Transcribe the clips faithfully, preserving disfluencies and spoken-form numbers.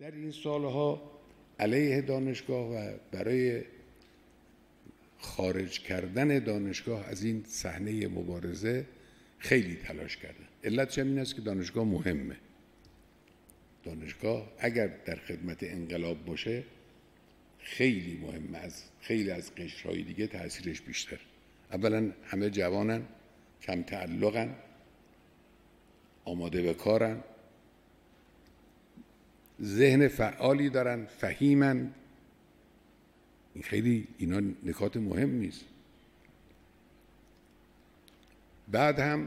در این سالها علیه دانشگاه و برای خارج کردن دانشگاه از این صحنه مبارزه خیلی تلاش کردن. علتش این است که دانشگاه مهمه. دانشگاه اگر در خدمت انقلاب باشه خیلی مهمه، از خیلی از قشرهای دیگه تأثیرش بیشتر. اولا همه جوانن، کم تعلقن، آماده به کارن، ذهن فعالی دارن، فهیمن. این خیلی اینا نکات مهم نیست. بعد هم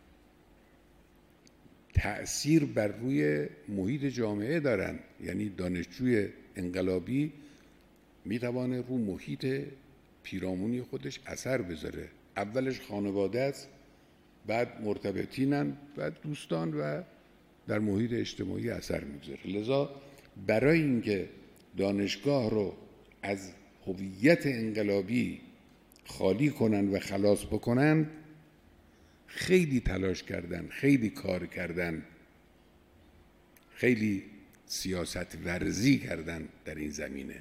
تأثیر بر روی محیط جامعه دارن، یعنی دانشجوی انقلابی میتوانه رو محیط پیرامونی خودش اثر بذاره. اولش خانواده است، بعد مرتبطینن، بعد دوستان و در محیط اجتماعی اثر میگذاره. لذا برای اینکه دانشگاه رو از هویت انقلابی خالی کنن و خلاص بکنن خیلی تلاش کردن، خیلی کار کردن، خیلی سیاست ورزی کردن در این زمینه.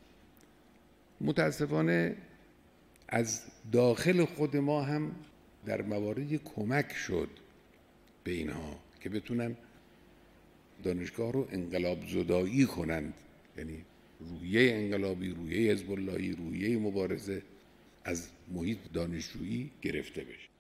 متاسفانه از داخل خود ما هم در مواردی کمک شد به اینها که بتونن دانشگاه رو انقلاب زدایی کنند، یعنی روحیه انقلابی، روحیه حزب اللهی، روحیه مبارزه از محیط دانشجویی گرفته بشه.